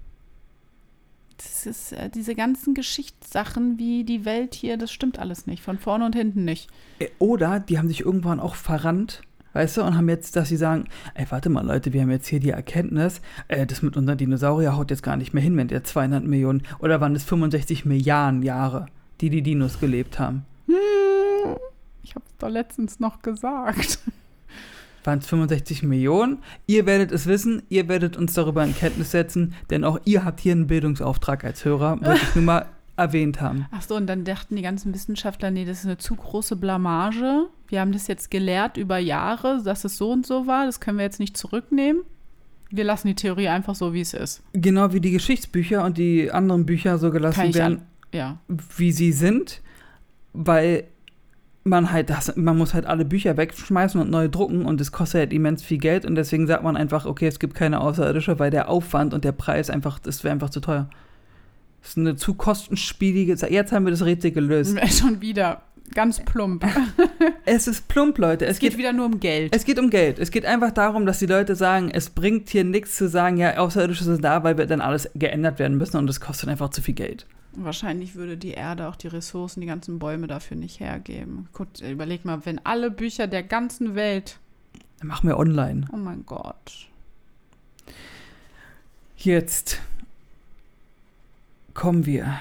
das ist, äh, diese ganzen Geschichtssachen, wie die Welt hier, das stimmt alles nicht, von vorne und hinten nicht. Äh, Oder die haben sich irgendwann auch verrannt, weißt du, und haben jetzt, dass sie sagen, ey, warte mal, Leute, wir haben jetzt hier die Erkenntnis, äh, das mit unseren Dinosaurier haut jetzt gar nicht mehr hin, wenn der zweihundert Millionen, oder waren es fünfundsechzig Milliarden Jahre, die die Dinos gelebt haben? Hm, ich hab's doch letztens noch gesagt. Waren es fünfundsechzig Millionen? Ihr werdet es wissen, ihr werdet uns darüber in Kenntnis setzen, denn auch ihr habt hier einen Bildungsauftrag als Hörer, wollte ich nur mal erwähnt haben. Ach so, und dann dachten die ganzen Wissenschaftler, nee, das ist eine zu große Blamage. Wir haben das jetzt gelehrt über Jahre, dass es so und so war. Das können wir jetzt nicht zurücknehmen. Wir lassen die Theorie einfach so, wie es ist. Genau wie die Geschichtsbücher und die anderen Bücher so Kann gelassen ich werden, an- Ja. wie sie sind, weil man halt das, man muss halt alle Bücher wegschmeißen und neu drucken und das kostet halt immens viel Geld und deswegen sagt man einfach, okay, es gibt keine Außerirdische, weil der Aufwand und der Preis einfach, das wäre einfach zu teuer. Das ist eine zu kostenspielige Sache. Jetzt haben wir das Rätsel gelöst. Schon wieder. Ganz plump. Es ist plump, Leute. Es, es geht, geht wieder nur um Geld. Es geht um Geld. Es geht einfach darum, dass die Leute sagen, es bringt hier nichts zu sagen, ja, Außerirdische sind da, weil wir dann alles geändert werden müssen und es kostet einfach zu viel Geld. Wahrscheinlich würde die Erde auch die Ressourcen, die ganzen Bäume dafür nicht hergeben. Gut, überleg mal, wenn alle Bücher der ganzen Welt... Dann machen wir online. Oh mein Gott. Jetzt kommen wir.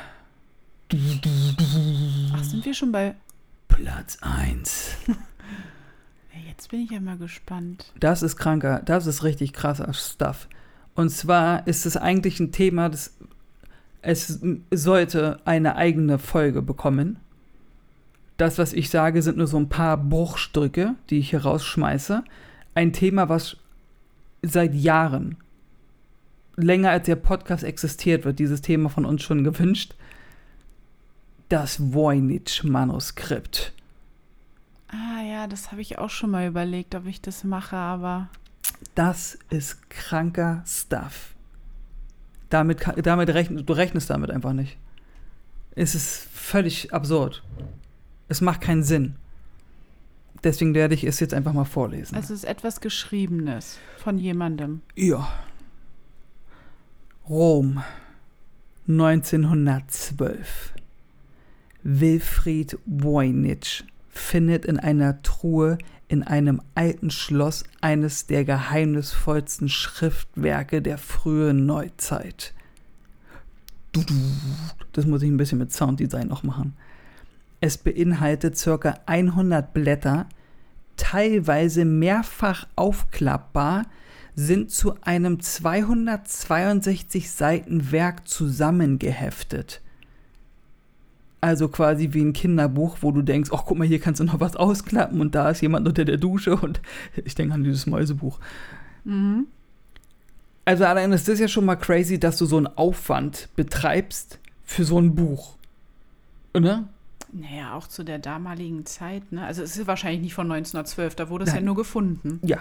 Ach, sind wir schon bei... Platz eins. Jetzt bin ich ja mal gespannt. Das ist kranker, das ist richtig krasser Stuff. Und zwar ist es eigentlich ein Thema, das es sollte eine eigene Folge bekommen. Das, was ich sage, sind nur so ein paar Bruchstücke, die ich hier rausschmeiße. Ein Thema, was seit Jahren, länger als der Podcast existiert, wird dieses Thema von uns schon gewünscht. Das Voynich-Manuskript. Ah ja, das habe ich auch schon mal überlegt, ob ich das mache, aber... Das ist kranker Stuff. Damit, damit rechn, du rechnest damit einfach nicht. Es ist völlig absurd. Es macht keinen Sinn. Deswegen werde ich es jetzt einfach mal vorlesen. Es ist etwas Geschriebenes von jemandem. Ja. Rom, neunzehnhundertzwölf. Wilfried Voynich findet in einer Truhe in einem alten Schloss eines der geheimnisvollsten Schriftwerke der frühen Neuzeit. Das muss ich ein bisschen mit Sounddesign noch machen. Es beinhaltet ca. hundert Blätter, teilweise mehrfach aufklappbar, sind zu einem zweihundertzweiundsechzig Seiten Werk zusammengeheftet. Also quasi wie ein Kinderbuch, wo du denkst, ach guck mal, hier kannst du noch was ausklappen und da ist jemand unter der Dusche und ich denke an dieses Mäusebuch. Mhm. Also allein ist das ja schon mal crazy, dass du so einen Aufwand betreibst für so ein Buch. Oder? Naja, auch zu der damaligen Zeit, ne? Also es ist wahrscheinlich nicht von neunzehnhundertzwölf, da wurde es Nein. ja nur gefunden. Ja.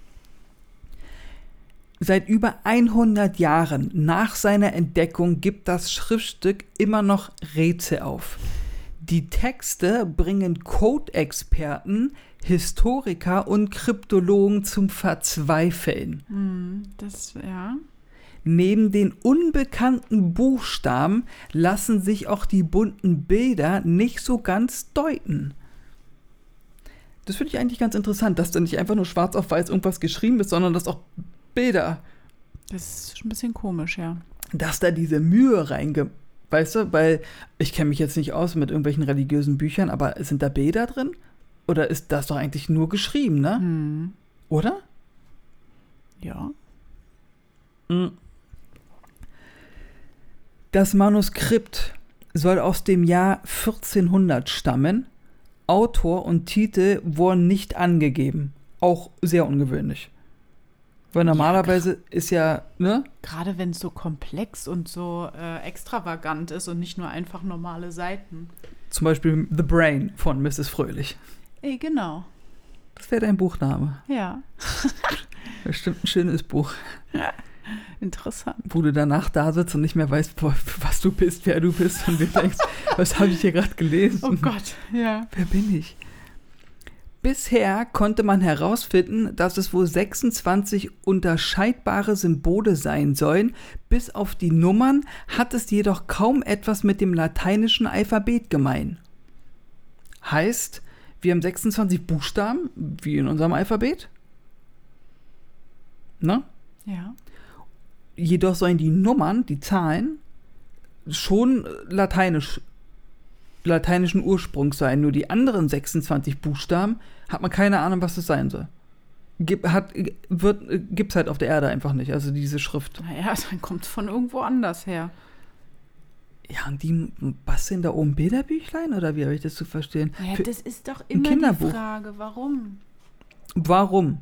Seit über hundert Jahren nach seiner Entdeckung gibt das Schriftstück immer noch Rätsel auf. Die Texte bringen Code-Experten, Historiker und Kryptologen zum Verzweifeln. Hm, das, ja. Neben den unbekannten Buchstaben lassen sich auch die bunten Bilder nicht so ganz deuten. Das finde ich eigentlich ganz interessant, dass da nicht einfach nur schwarz auf weiß irgendwas geschrieben ist, sondern dass auch Bilder. Das ist schon ein bisschen komisch, ja. Dass da diese Mühe reinge... Weißt du, weil ich kenne mich jetzt nicht aus mit irgendwelchen religiösen Büchern, aber sind da Bilder drin? Oder ist das doch eigentlich nur geschrieben, ne? Hm. Oder? Ja. Das Manuskript soll aus dem Jahr vierzehnhundert stammen. Autor und Titel wurden nicht angegeben. Auch sehr ungewöhnlich. Weil normalerweise ja, ist ja, ne? Gerade wenn es so komplex und so äh, extravagant ist und nicht nur einfach normale Seiten. Zum Beispiel The Brain von Misses Fröhlich. Ey, genau. Das wäre dein Buchname. Ja. Bestimmt ein schönes Buch. Ja. Interessant. Wo du danach da sitzt und nicht mehr weißt, was du bist, wer du bist und du denkst, was habe ich hier gerade gelesen? Oh Gott, ja. Wer bin ich? Bisher konnte man herausfinden, dass es wohl sechsundzwanzig unterscheidbare Symbole sein sollen. Bis auf die Nummern hat es jedoch kaum etwas mit dem lateinischen Alphabet gemein. Heißt, wir haben sechsundzwanzig Buchstaben, wie in unserem Alphabet. Ne? Ja. Jedoch sollen die Nummern, die Zahlen, schon lateinisch lateinischen Ursprungs sein. Nur die anderen sechsundzwanzig Buchstaben hat man keine Ahnung, was das sein soll. Gibt hat, wird, gibt's halt auf der Erde einfach nicht, also diese Schrift. Naja, dann kommt es von irgendwo anders her. Ja, und die basteln da oben Bilderbüchlein, oder wie habe ich das zu verstehen? Ja, Für das ist doch immer die Frage, warum? Warum?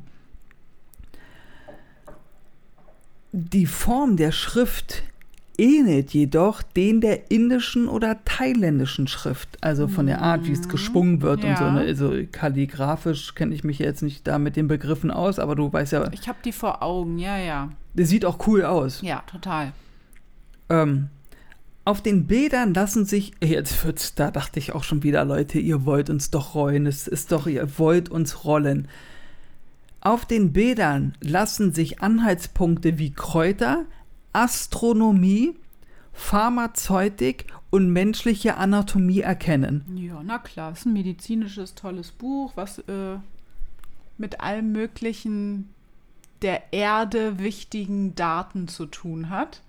Die Form der Schrift ähnelt jedoch den der indischen oder thailändischen Schrift, also von der Art, wie es geschwungen wird ja. und so. Ne? Also kalligrafisch kenne ich mich jetzt nicht da mit den Begriffen aus, aber du weißt ja. Ich habe die vor Augen, ja, ja. Das sieht auch cool aus. Ja, total. Ähm, Auf den Bildern lassen sich, jetzt wird's, da dachte ich auch schon wieder, Leute, ihr wollt uns doch rollen, es ist doch, ihr wollt uns rollen. Auf den Bildern lassen sich Anhaltspunkte wie Kräuter, Astronomie, Pharmazeutik und menschliche Anatomie erkennen. Ja, na klar, es ist ein medizinisches, tolles Buch, was äh, mit allem möglichen der Erde wichtigen Daten zu tun hat.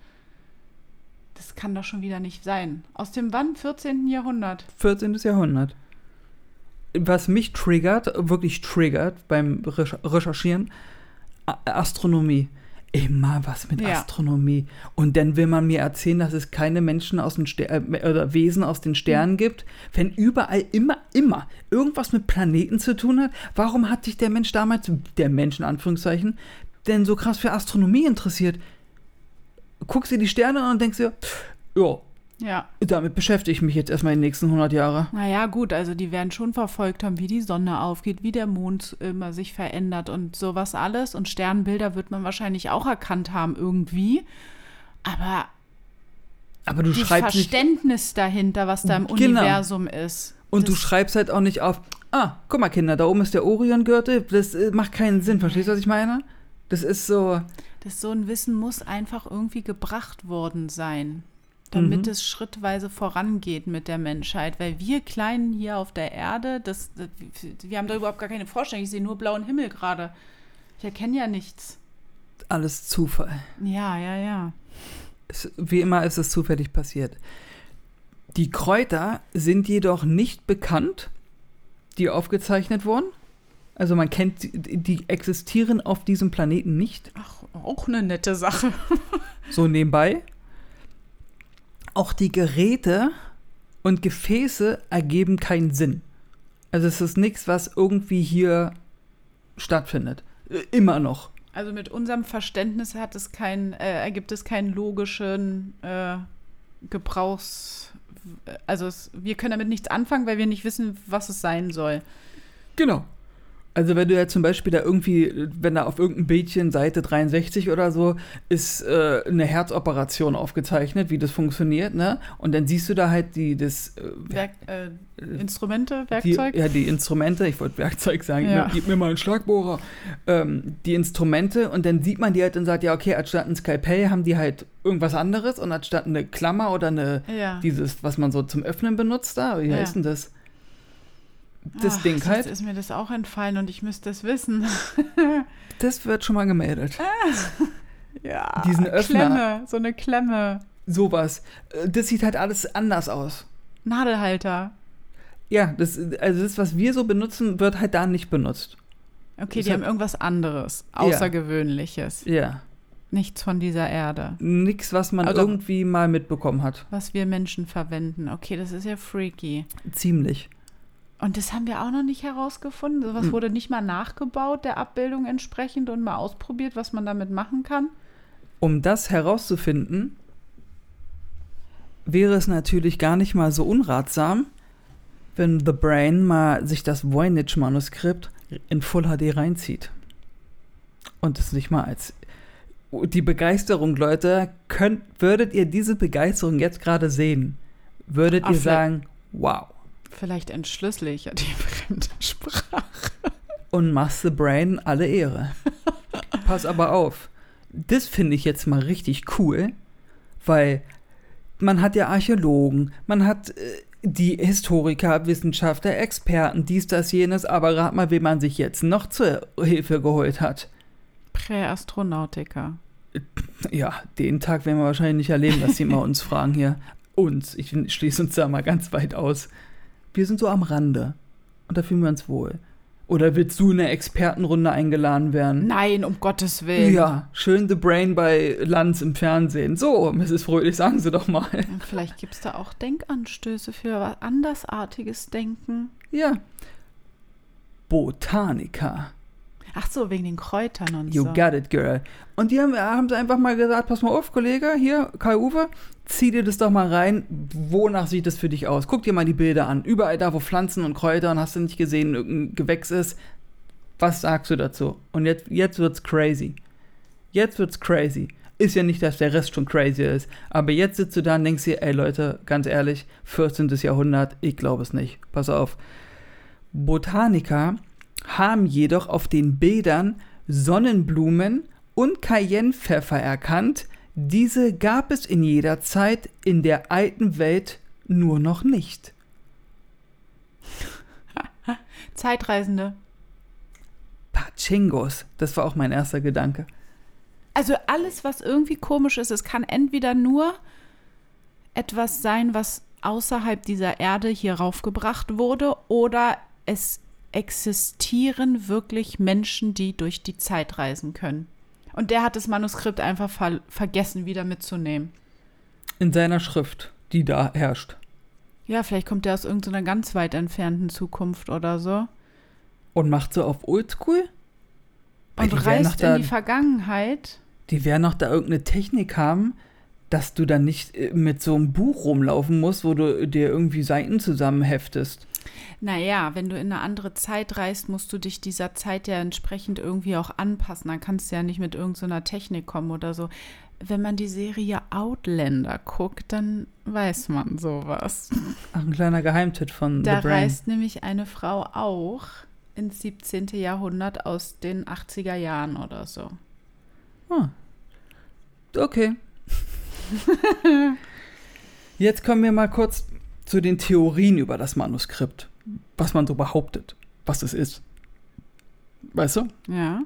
Das kann doch schon wieder nicht sein. Aus dem wann? vierzehnten Jahrhundert? vierzehnten Jahrhundert. Was mich triggert, wirklich triggert beim Recherchieren, Astronomie. Immer was mit ja. Astronomie. Und dann will man mir erzählen, dass es keine Menschen aus den Ster- äh, oder Wesen aus den Sternen mhm. gibt. Wenn überall immer, immer irgendwas mit Planeten zu tun hat, warum hat sich der Mensch damals, der Mensch in Anführungszeichen, denn so krass für Astronomie interessiert? Guckst dir die Sterne an und denkst dir, ja, ja, damit beschäftige ich mich jetzt erstmal die nächsten hundert Jahre. Naja, gut, also die werden schon verfolgt haben, wie die Sonne aufgeht, wie der Mond immer sich verändert und sowas alles. Und Sternbilder wird man wahrscheinlich auch erkannt haben irgendwie. Aber, Aber du das schreibst Verständnis nicht, dahinter, was da im genau. Universum ist. Und du schreibst halt auch nicht auf, ah, guck mal Kinder, da oben ist der Oriongürtel. Das äh, macht keinen Sinn, verstehst du, was ich meine? Das ist so... Das so ein Wissen muss einfach irgendwie gebracht worden sein, damit mhm. es schrittweise vorangeht mit der Menschheit. Weil wir Kleinen hier auf der Erde, das, das, wir haben da überhaupt gar keine Vorstellung. Ich sehe nur blauen Himmel gerade. Ich erkenne ja nichts. Alles Zufall. Ja, ja, ja. Es, wie immer ist es zufällig passiert. Die Kräuter sind jedoch nicht bekannt, die aufgezeichnet wurden. Also man kennt, die, die existieren auf diesem Planeten nicht. Ach, auch eine nette Sache. So nebenbei. Auch die Geräte und Gefäße ergeben keinen Sinn. Also es ist nichts, was irgendwie hier stattfindet. Immer noch. Also mit unserem Verständnis hat es kein, äh, ergibt es keinen logischen äh, Gebrauchs... Also es, wir können damit nichts anfangen, weil wir nicht wissen, was es sein soll. Genau. Also wenn du ja zum Beispiel da irgendwie, wenn da auf irgendeinem Bildchen, Seite dreiundsechzig oder so, ist äh, eine Herzoperation aufgezeichnet, wie das funktioniert, ne? Und dann siehst du da halt die, das... Äh, Werk, äh, Instrumente, Werkzeug? Die, ja, die Instrumente, ich wollte Werkzeug sagen, ja. gib mir mal einen Schlagbohrer. Ähm, die Instrumente und dann sieht man die halt und sagt, ja okay, anstatt ein Skalpell haben die halt irgendwas anderes und anstatt eine Klammer oder eine, ja. dieses, was man so zum Öffnen benutzt da, wie ja. heißt denn das? Das Ach, Ding halt. Jetzt ist mir das auch entfallen und ich müsste das wissen. Das wird schon mal gemeldet. Ja, diesen Öffner. Klemme, so eine Klemme. Sowas. Das sieht halt alles anders aus. Nadelhalter. Ja, das, also das, was wir so benutzen, wird halt da nicht benutzt. Okay, das die hat, haben irgendwas anderes, Außergewöhnliches. Ja. Nichts von dieser Erde. Nichts, was man also, irgendwie mal mitbekommen hat. Was wir Menschen verwenden. Okay, das ist ja freaky. Ziemlich. Und das haben wir auch noch nicht herausgefunden. Sowas hm. wurde nicht mal nachgebaut, der Abbildung entsprechend, und mal ausprobiert, was man damit machen kann. Um das herauszufinden, wäre es natürlich gar nicht mal so unratsam, wenn The Brain mal sich das Voynich-Manuskript in Full H D reinzieht. Und es nicht mal als... Die Begeisterung, Leute, könnt, würdet ihr diese Begeisterung jetzt gerade sehen, würdet Ach, ihr sagen, wow. Vielleicht entschlüssel ich ja die fremde Sprache. Und machst The Brain alle Ehre. Pass aber auf. Das finde ich jetzt mal richtig cool, weil man hat ja Archäologen, man hat äh, die Historiker, Wissenschaftler, Experten, dies, das, jenes, aber rat mal, wen man sich jetzt noch zur Hilfe geholt hat. Präastronautiker. Ja, den Tag werden wir wahrscheinlich nicht erleben, dass sie mal uns fragen hier. Uns, ich schließe uns da mal ganz weit aus. Wir sind so am Rande und da fühlen wir uns wohl. Oder willst du in eine Expertenrunde eingeladen werden? Nein, um Gottes Willen. Ja, schön The Brain bei Lanz im Fernsehen. So, Misses Fröhlich, sagen Sie doch mal. Vielleicht gibt es da auch Denkanstöße für andersartiges Denken. Ja. Botaniker. Ach so, wegen den Kräutern und you so. You got it, girl. Und die haben, haben sie einfach mal gesagt, pass mal auf, Kollege, hier, Kai-Uwe, zieh dir das doch mal rein. Wonach sieht das für dich aus? Guck dir mal die Bilder an. Überall da, wo Pflanzen und Kräuter, und hast du nicht gesehen, irgendein Gewächs ist. Was sagst du dazu? Und jetzt, jetzt wird's crazy. Jetzt wird's crazy. ist ja nicht, dass der Rest schon crazy ist. Aber jetzt sitzt du da und denkst dir, ey Leute, ganz ehrlich, vierzehnten. Jahrhundert, ich glaube es nicht. Pass auf. Botaniker haben jedoch auf den Bildern Sonnenblumen und Cayennepfeffer erkannt. Diese gab es in jeder Zeit in der alten Welt nur noch nicht. Zeitreisende. Pachingos, das war auch mein erster Gedanke. Also alles, was irgendwie komisch ist, es kann entweder nur etwas sein, was außerhalb dieser Erde hier raufgebracht wurde, oder es existieren wirklich Menschen, die durch die Zeit reisen können. Und der hat das Manuskript einfach ver- vergessen, wieder mitzunehmen. In seiner Schrift, die da herrscht. Ja, vielleicht kommt der aus irgendeiner ganz weit entfernten Zukunft oder so. Und macht so auf Oldschool? Und reist in die Vergangenheit. Die werden noch da irgendeine Technik haben, dass du dann nicht mit so einem Buch rumlaufen musst, wo du dir irgendwie Seiten zusammenheftest. Naja, wenn du in eine andere Zeit reist, musst du dich dieser Zeit ja entsprechend irgendwie auch anpassen. Dann kannst du ja nicht mit irgendeiner Technik kommen oder so. Wenn man die Serie Outlander guckt, dann weiß man sowas. Ach, ein kleiner Geheimtipp von Da The Brain. reist nämlich eine Frau auch ins siebzehnten. Jahrhundert aus den achtziger Jahren oder so. Ah. Okay. Jetzt kommen wir mal kurz zu den Theorien über das Manuskript. Was man so behauptet, was es ist. Weißt du? Ja.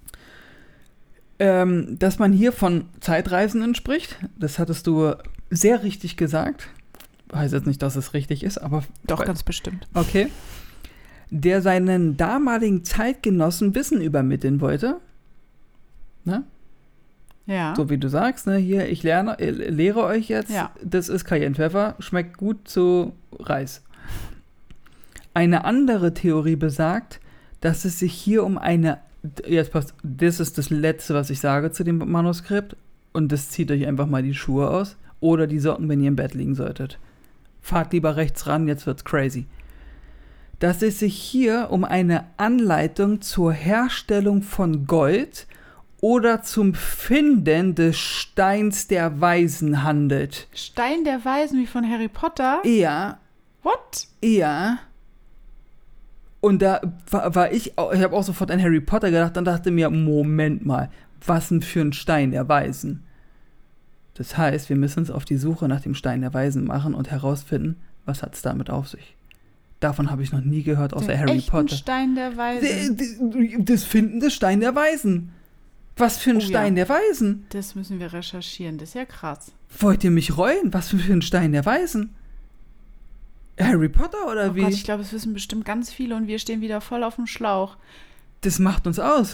Ähm, dass man hier von Zeitreisenden spricht, das hattest du sehr richtig gesagt. Heißt jetzt nicht, dass es richtig ist, aber... Doch, ganz bestimmt. Okay. Der seinen damaligen Zeitgenossen Wissen übermitteln wollte. Ne? Ja. So wie du sagst, ne? Hier, ich lerne, äh, lehre euch jetzt, Ja. das ist Cayennepfeffer, schmeckt gut zu Reis. Eine andere Theorie besagt, dass es sich hier um eine, jetzt passt, das ist das Letzte, was ich sage zu dem Manuskript, und das zieht euch einfach mal die Schuhe aus oder die Socken, wenn ihr im Bett liegen solltet. Fahrt lieber rechts ran, jetzt wird's crazy. Dass es sich hier um eine Anleitung zur Herstellung von Gold oder zum Finden des Steins der Weisen handelt. Stein der Weisen wie von Harry Potter? Ja. What? Ja. Und da war, war ich, auch- ich habe auch sofort an Harry Potter gedacht und dachte mir, Moment mal, was denn für ein Stein der Weisen? Das heißt, wir müssen uns auf die Suche nach dem Stein der Weisen machen und herausfinden, was hat es damit auf sich. Davon habe ich noch nie gehört, außer Den Harry echten Potter. Stein der Weisen. D- d- Das Finden des Stein der Weisen. Was für ein Oh ja. Stein der Weisen? Das müssen wir recherchieren, das ist ja krass. Wollt ihr mich reuen? Was für ein Stein der Weisen? Harry Potter oder Oh wie? Gott, ich glaube, es wissen bestimmt ganz viele und wir stehen wieder voll auf dem Schlauch. Das macht uns aus.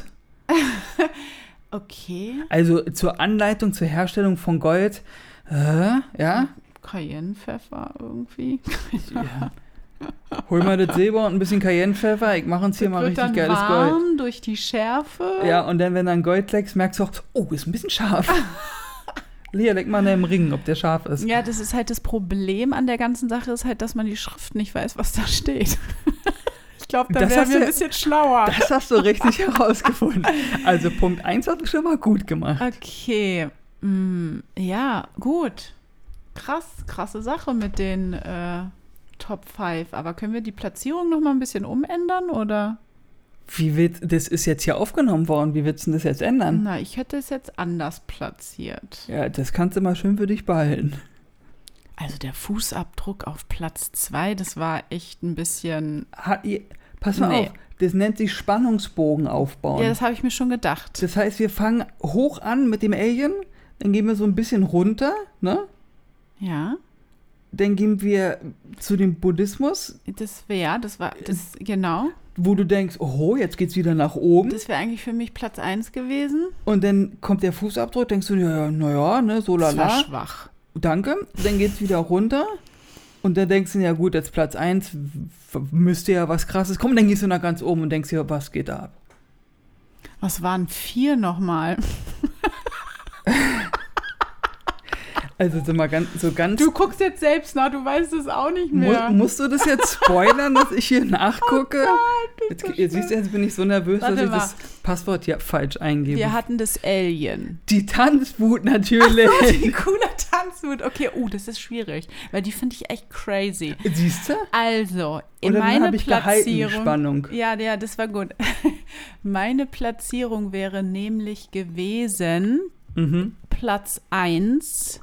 Okay. Also zur Anleitung zur Herstellung von Gold, äh, ja? Cayennepfeffer irgendwie. ja. Hol mal das Silber und ein bisschen Cayennepfeffer, ich mache uns hier Das mal wird richtig dann geiles warm Gold. durch die Schärfe. Ja, und dann, wenn dann Gold leckst, merkst du auch, oh, ist ein bisschen scharf. Lea, leck mal an deinem Ring, ob der scharf ist. Ja, das ist halt das Problem an der ganzen Sache, ist halt, dass man die Schrift nicht weiß, was da steht. Ich glaube, da Das wären hast wir du- ein bisschen schlauer. Das hast du richtig herausgefunden. Also Punkt eins hast du schon mal gut gemacht. Okay. Mm, ja, gut. Krass, krasse Sache mit den äh, Top fünf. Aber können wir die Platzierung noch mal ein bisschen umändern, oder? Wie wird, das ist jetzt hier aufgenommen worden, wie willst du das jetzt ändern? Na, ich hätte es jetzt anders platziert. Ja, das kannst du mal schön für dich behalten. Also der Fußabdruck auf Platz zwei, das war echt ein bisschen... Hat ihr, pass mal Nee. auf, das nennt sich Spannungsbogen aufbauen. Ja, das habe ich mir schon gedacht. Das heißt, wir fangen hoch an mit dem Alien, dann gehen wir so ein bisschen runter, ne? Ja, Dann gehen wir zu dem Buddhismus, das wäre, das war, das, genau. wo du denkst, oh, jetzt geht's wieder nach oben. Das wäre eigentlich für mich Platz eins gewesen. Und dann kommt der Fußabdruck, denkst du, ja, naja, ne, so Das war lala. schwach. Danke. Dann geht's wieder runter. Und dann denkst du, ja gut, jetzt Platz eins, w- müsste ja was Krasses kommen. Dann gehst du nach ganz oben und denkst dir, was geht da ab? Was waren vier nochmal? Also so mal ganz, so ganz. Du guckst jetzt selbst nach, du weißt es auch nicht mehr. Mu- musst du das jetzt spoilern, dass ich hier nachgucke? Oh Gott, jetzt, jetzt siehst du, jetzt bin ich so nervös, Warte dass ich mal. das Passwort hier falsch eingebe. Wir hatten das Alien. Die Tanzwut natürlich. Ach so, die coole Tanzwut. Okay, oh, das ist schwierig, weil die finde ich echt crazy. Siehst du? Also, in Oder meine habe ich gehalten, Platzierung. Spannung. Ja, ja, das war gut. Meine Platzierung wäre nämlich gewesen, Mhm. Platz eins,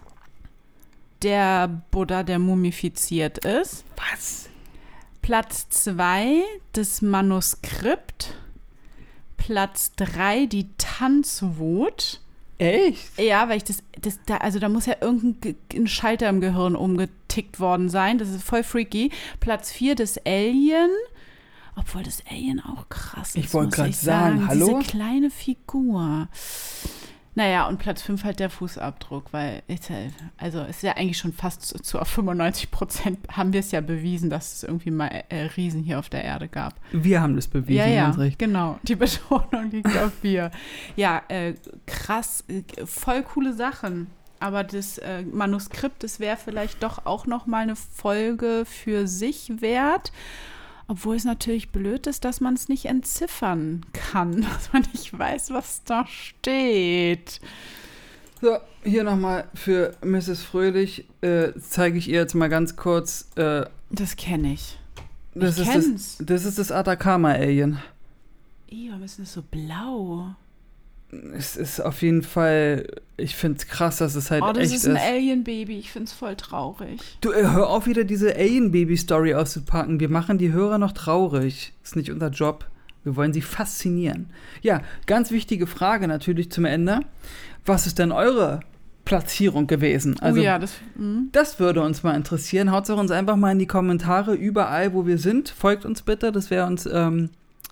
der Buddha, der mumifiziert ist. Was? Platz zwei, das Manuskript. Platz drei, die Tanzwut. Echt? Ja, weil ich das, das da, also da muss ja irgendein Ge- ein Schalter im Gehirn umgetickt worden sein. Das ist voll freaky. Platz vier, das Alien. Obwohl das Alien auch krass ist, Ich wollte muss gerade ich sagen, hallo? Diese kleine Figur. Naja, und Platz fünf halt der Fußabdruck, weil, ist ja, also es ist ja eigentlich schon fast zu, zu auf fünfundneunzig Prozent haben wir es ja bewiesen, dass es irgendwie mal äh, Riesen hier auf der Erde gab. Wir haben das bewiesen, Ja, ja, ganz recht. genau. Die Betonung liegt auf wir. Ja, äh, krass, äh, voll coole Sachen. Aber das äh, Manuskript, das wäre vielleicht doch auch noch mal eine Folge für sich wert. Obwohl es natürlich blöd ist, dass man es nicht entziffern kann, dass man nicht weiß, was da steht. So, hier nochmal für Misses Fröhlich äh, zeige ich ihr jetzt mal ganz kurz. Äh, Das kenne ich. das, Ich ist kenn's. das, das ist das Atacama-Alien. Ih, warum ist das so blau? Es ist auf jeden Fall, ich finde es krass, dass es halt Oh, das echt ist ein ist. Alien-Baby. Ich finde es voll traurig. Du, äh, hör auf, wieder diese Alien-Baby-Story auszupacken. Wir machen die Hörer noch traurig. Ist nicht unser Job. Wir wollen sie faszinieren. Ja, ganz wichtige Frage natürlich zum Ende. Was ist denn eure Platzierung gewesen? Also, oh ja, das... Mh. das würde uns mal interessieren. Haut es uns einfach mal in die Kommentare, überall, wo wir sind. Folgt uns bitte, das wäre uns ähm,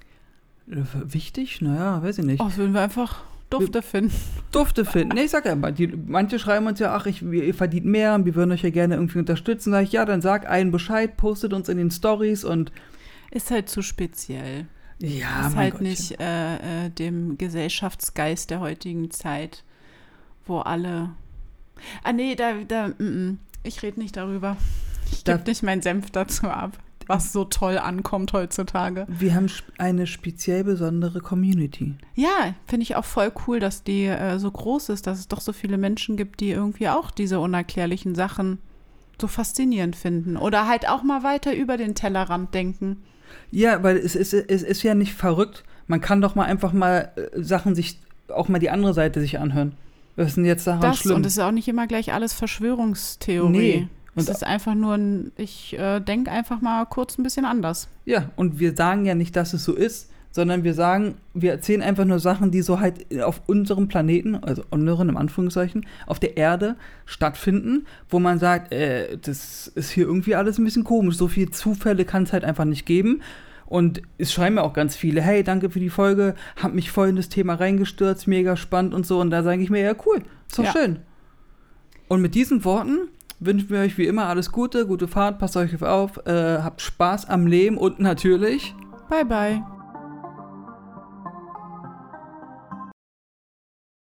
wichtig. Naja, weiß ich nicht. Oh, das würden wir einfach Dufte finden. Dufte finden. Nee, ich sag ja mal, die, manche schreiben uns ja, ach, ich, ihr verdient mehr und wir würden euch ja gerne irgendwie unterstützen. Sag ich, ja, dann sag einen Bescheid, postet uns in den Stories und Ist halt zu speziell. ja, ist mein halt Gottchen. nicht äh, äh, dem Gesellschaftsgeist der heutigen Zeit, wo alle... Ah nee, da, da mm, mm. ich rede nicht darüber. Ich Da- gebe nicht meinen Senf dazu ab, was so toll ankommt heutzutage. Wir haben sp- eine speziell besondere Community. Ja, finde ich auch voll cool, dass die äh, so groß ist, dass es doch so viele Menschen gibt, die irgendwie auch diese unerklärlichen Sachen so faszinierend finden. Oder halt auch mal weiter über den Tellerrand denken. Ja, weil es ist, es ist ja nicht verrückt. Man kann doch mal einfach mal äh, Sachen sich, auch mal die andere Seite sich anhören. Was ist denn jetzt daran Das schlimm? und es ist auch nicht immer gleich alles Verschwörungstheorie. Nee. Es Und- ist einfach nur ein, ich äh, denke einfach mal kurz ein bisschen anders. Ja, und wir sagen ja nicht, dass es so ist, sondern wir sagen, wir erzählen einfach nur Sachen, die so halt auf unserem Planeten, also unseren im Anführungszeichen, auf der Erde stattfinden, wo man sagt, äh, das ist hier irgendwie alles ein bisschen komisch, so viele Zufälle kann es halt einfach nicht geben. Und es schreiben ja auch ganz viele, hey, danke für die Folge, hab mich voll in das Thema reingestürzt, mega spannend und so. Und da sage ich mir, ja cool, ist doch Ja. schön. Und mit diesen Worten wünschen wir euch wie immer alles Gute, gute Fahrt, passt euch auf, äh, habt Spaß am Leben und natürlich... Bye, bye.